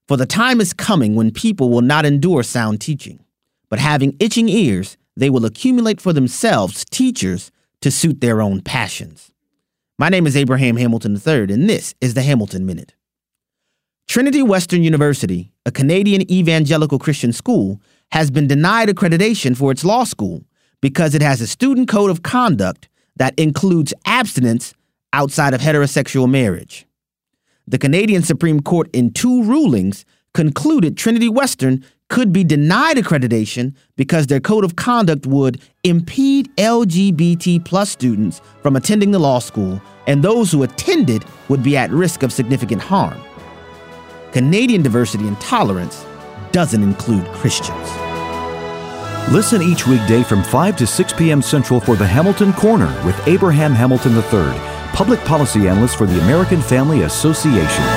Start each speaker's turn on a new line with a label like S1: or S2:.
S1: For the time is coming when people will not endure sound teaching, but having itching ears, they will accumulate for themselves teachers to suit their own passions. My name is Abraham Hamilton III, and this is the Hamilton Minute. Trinity Western University, a Canadian evangelical Christian school, has been denied accreditation for its law school because it has a student code of conduct that includes abstinence outside of heterosexual marriage. The Canadian Supreme Court, in 2 rulings, concluded Trinity Western could be denied accreditation because their code of conduct would impede LGBT plus students from attending the law school, and those who attended would be at risk of significant harm. Canadian diversity and tolerance doesn't include Christians.
S2: Listen each weekday from 5 to 6 p.m. Central for the Hamilton Corner with Abraham Hamilton III, public policy analyst for the American Family Association.